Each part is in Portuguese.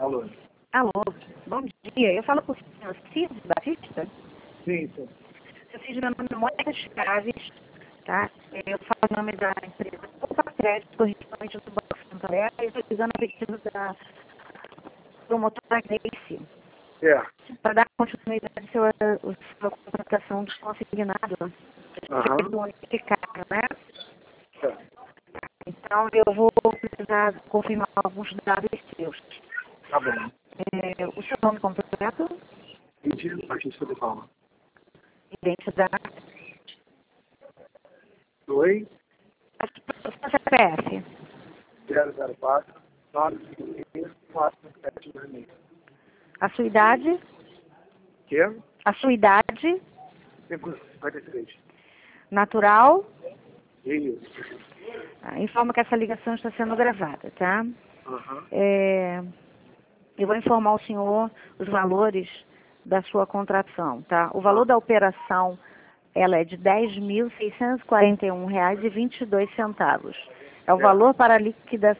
Alô. Alô, bom dia. Eu falo com o senhor Cid Batista. Sim, sim. Eu fiz meu nome é Mônica Chaves, tá? Eu falo o nome da empresa Opa Crédito, correspondente do Banco Santander, e estou usando a pesquisa da promotora Grace, para dar continuidade à sua contratação de consignado, do unificado, né? Então, eu vou precisar confirmar alguns dados seus. Tá bom. O seu nome completo, Mentira, Batista de Palma. identidade, Oi, a sua CPF, 004 956 4726. a sua idade, Que? a sua idade, 53. natural. Isso. Informa que essa ligação está sendo gravada, tá? Aham. Eu vou informar ao senhor os valores da sua contratação, tá? O valor da operação, ela é de R$ 10.641,22. É o valor para liquidar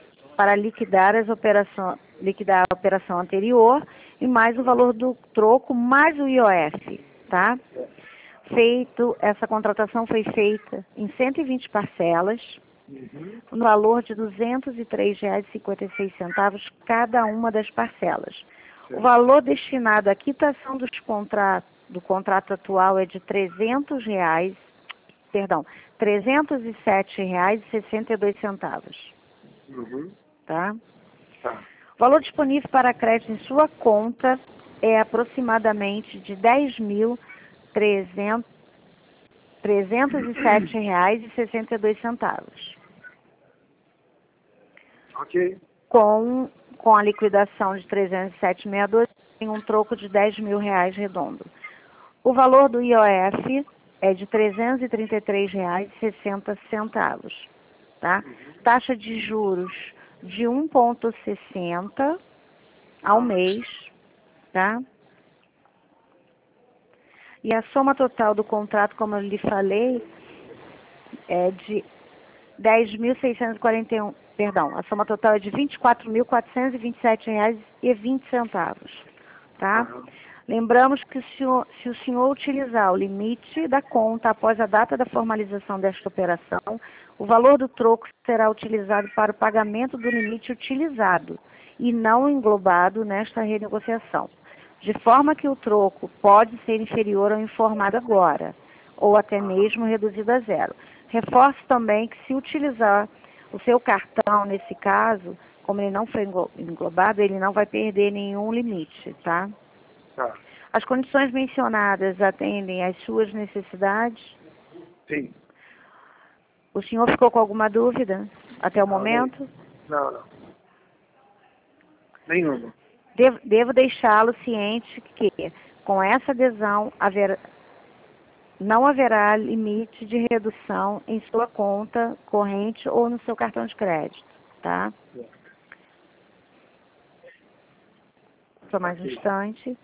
liquidar a operação anterior e mais o valor do troco mais o IOF, tá? Essa contratação foi feita em 120 parcelas, no valor de R$ 203,56 cada uma das parcelas. O valor destinado à quitação do contrato atual é de R$ 307,62. Tá? O valor disponível para crédito em sua conta é aproximadamente de R$ 10.307,62. Ok. Com a liquidação de 307,62, tem um troco de R$ 10.000 redondo. O valor do IOF é de R$ 333,60, tá? Taxa de juros de 1,60 ao mês, tá? E a soma total do contrato, como eu lhe falei, é de 10.641, perdão, a soma total é de R$ 24.427,20, tá? Lembramos que se o senhor utilizar o limite da conta após a data da formalização desta operação, o valor do troco será utilizado para o pagamento do limite utilizado e não englobado nesta renegociação, de forma que o troco pode ser inferior ao informado agora, ou até mesmo reduzido a zero. Reforço também que se utilizar o seu cartão, nesse caso, como ele não foi englobado, ele não vai perder nenhum limite, tá? As condições mencionadas atendem às suas necessidades? Sim. O senhor ficou com alguma dúvida até o momento? Não. Nenhuma. Devo deixá-lo ciente que, com essa adesão, não haverá limite de redução em sua conta corrente ou no seu cartão de crédito, tá? Só mais um instante.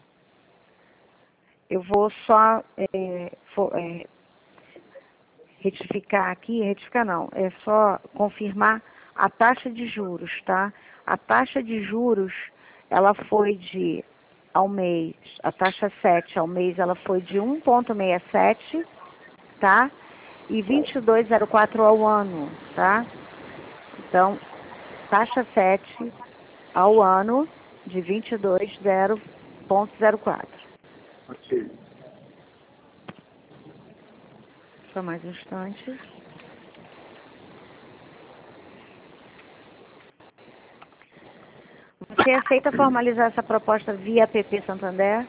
Eu vou só retificar não, é só confirmar a taxa de juros, tá? A taxa de juros, ela foi ao mês, a taxa 7 ao mês, ela foi de 1,67, tá? E 22,04 ao ano, tá? Então, taxa 7 ao ano de 22,0,04. Ok. Só mais um instante. Você aceita formalizar essa proposta via app Santander?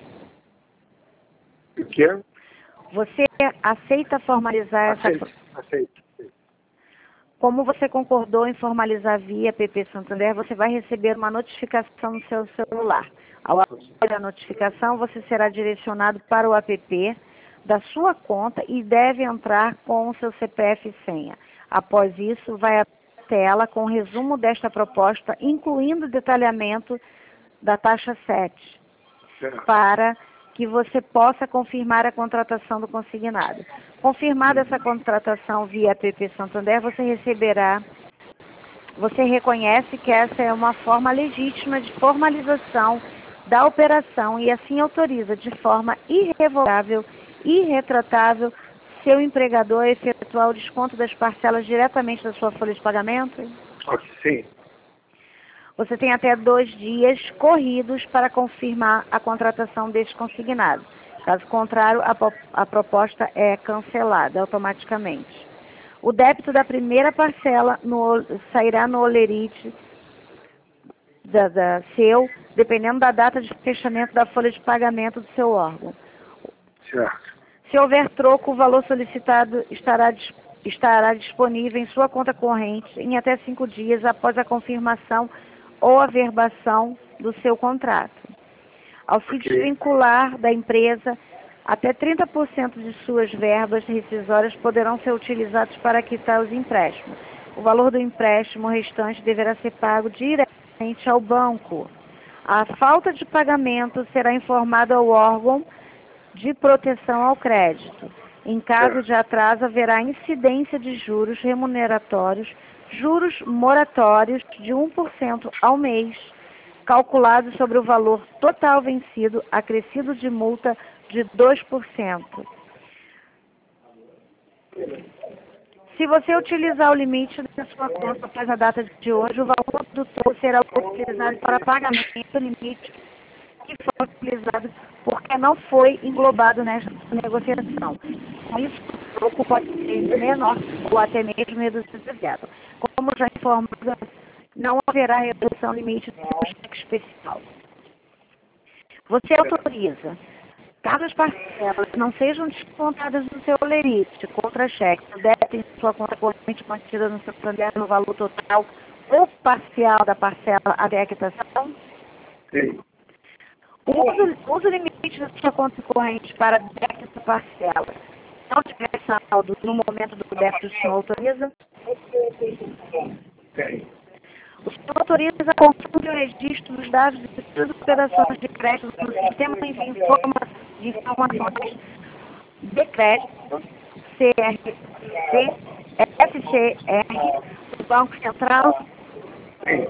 O quê? Você aceita formalizar essa... Aceito. Como você concordou em formalizar via app Santander, você vai receber uma notificação no seu celular. Ao abrir a notificação, você será direcionado para o app da sua conta e deve entrar com o seu CPF e senha. Após isso, vai a tela com o resumo desta proposta, incluindo o detalhamento da taxa 7, para que você possa confirmar a contratação do consignado. Confirmada essa contratação via app Santander, você receberá Você reconhece que essa é uma forma legítima de formalização da operação e assim autoriza de forma irrevogável e irretratável seu empregador a efetuar o desconto das parcelas diretamente da sua folha de pagamento? Sim. Você tem até 2 dias corridos para confirmar a contratação deste consignado. Caso contrário, a proposta é cancelada automaticamente. O débito da primeira parcela sairá no holerite seu, dependendo da data de fechamento da folha de pagamento do seu órgão. Certo. Se houver troco, o valor solicitado estará disponível em sua conta corrente em até 5 dias após a confirmação ou averbação do seu contrato. Ao se desvincular da empresa, até 30% de suas verbas rescisórias poderão ser utilizados para quitar os empréstimos. O valor do empréstimo restante deverá ser pago diretamente ao banco. A falta de pagamento será informada ao órgão de proteção ao crédito. Em caso de atraso, haverá incidência de juros remuneratórios, juros moratórios de 1% ao mês, calculado sobre o valor total vencido, acrescido de multa de 2%. Se você utilizar o limite da sua conta após a data de hoje, o valor do troco será utilizado para pagamento do limite que foi utilizado porque não foi englobado nesta negociação. Com isso, o troco pode ser menor ou até mesmo reduzido zero. Como já informado, não haverá redução limite do cheque especial. Você autoriza, caso as parcelas não sejam descontadas no seu holerite, contra-cheque, o débito em sua conta corrente mantida no seu Santander no valor total ou parcial da parcela até a quitação? Sim. Use o limite da sua conta corrente para débito parcela. Não tiver saldo no momento do débito, o senhor autoriza? Sim. O senhor autoriza a consulta e o registro dos dados de todas as operações de crédito no sistema de informações de crédito, CRC, FCR, do Banco Central? Sim.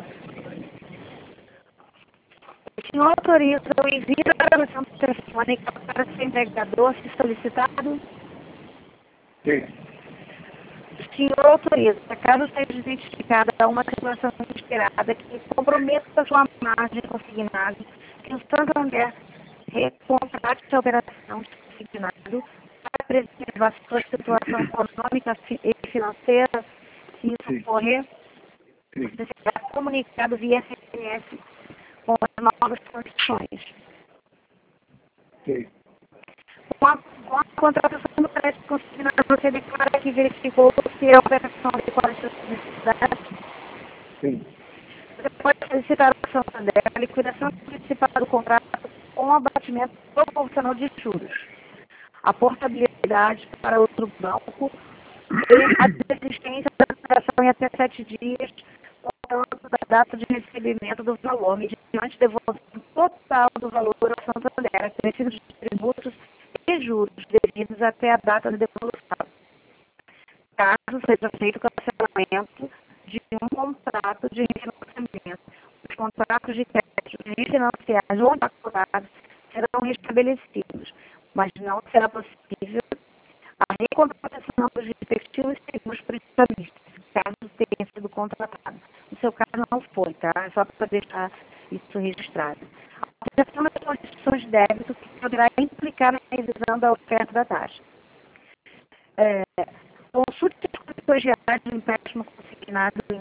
O senhor autoriza o envio da gravação telefônica para seu empregador, se solicitado? Sim. O senhor autoriza, caso seja identificada uma situação inesperada que comprometa a sua margem consignada, que o Santander recontrate a operação de consignado para preservar sua situação econômica e financeira, se isso ocorrer, você será comunicado via SMS com as novas condições. Sim. Com a contratação do crédito consignado, você declara que verificou se a operação adequada às suas necessidades. Sim. Você pode solicitar ao Santander a liquidação antecipada do contrato com abatimento proporcional de juros, a portabilidade para outro banco e a desistência da operação em até 7 dias, contando da data de recebimento do valor, mediante devolução total do valor ao Santander, acrescido de tributos e juros devidos até a data de devolução. Caso seja feito o cancelamento de um contrato de refinanciamento, os contratos de crédito refinanciados ou empacotados serão restabelecidos, mas não será possível a recontratação dos respectivos seguros prestamistas, caso tenha sido contratado. No seu caso não foi, tá? É só para deixar isso registrado. A alteração das condições de débito que poderá implicar na revisão da oferta da taxa. Consulte as condições gerais do empréstimo consignado em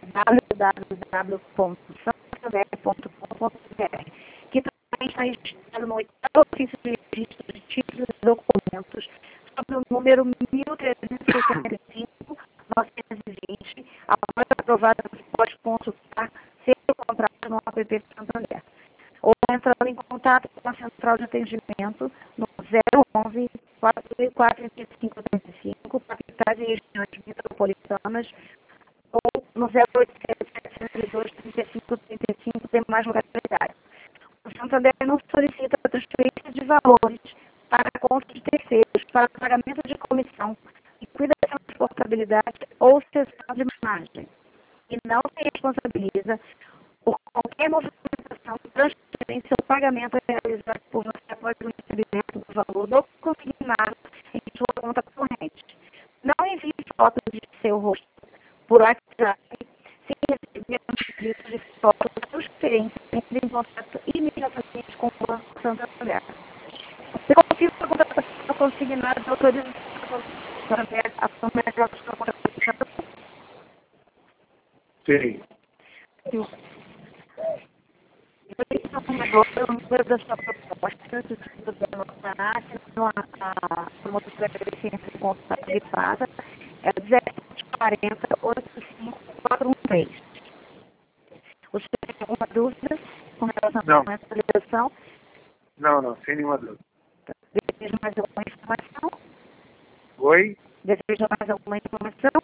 www.santander.com.br, que também está registrado no 8º ofício de registro de títulos e documentos sobre o número 1365-920. Após aprovada, você pode consultar seu contrato no app Santander, ou entrando em contato com a central de atendimento no 011 434 capitais e regiões metropolitanas, ou no 0800 702 3535 demais localidades. O Santander não solicita transferência de valores para contas de terceiros, para pagamento de comissão, liquidação de portabilidade ou cessão de margem. e não se responsabiliza por qualquer movimentação, transferência ou pagamento realizado por você após o recebimento do valor do consignado em sua conta corrente. Não envie fotos de seu rosto por WhatsApp sem receber um de fotos da transferência entre em contato imediatamente com o Banco Santander. Você confirma a contratação consignada e autoriza a ação da sua contratação? Sim. Agora, o número da sua proposta, se você puder anotar, senão a promotora vai agradecer esse contato de passa, é 1740 85413. Você tem alguma dúvida com relação a essa ligação? Não, sem nenhuma dúvida. Deseja mais alguma informação? Oi? Deseja mais alguma informação?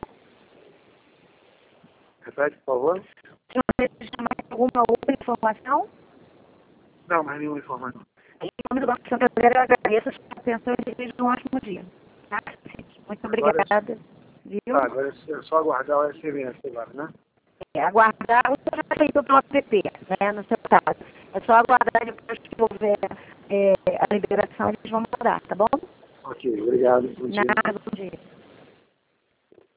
Repete, por favor. Se você deseja mais alguma outra informação? Não, mais nenhuma informação. Em nome do Banco Santander, eu agradeço a sua atenção e desejo um ótimo dia. Tá? Muito obrigada. Viu? Agora é só aguardar o SMS agora, né? Aguardar o que já feito pelo app, né, no seu caso. É só aguardar depois que houver a liberação, eles vão mudar, tá bom? Ok, obrigado. Bom dia. Nada, bom dia.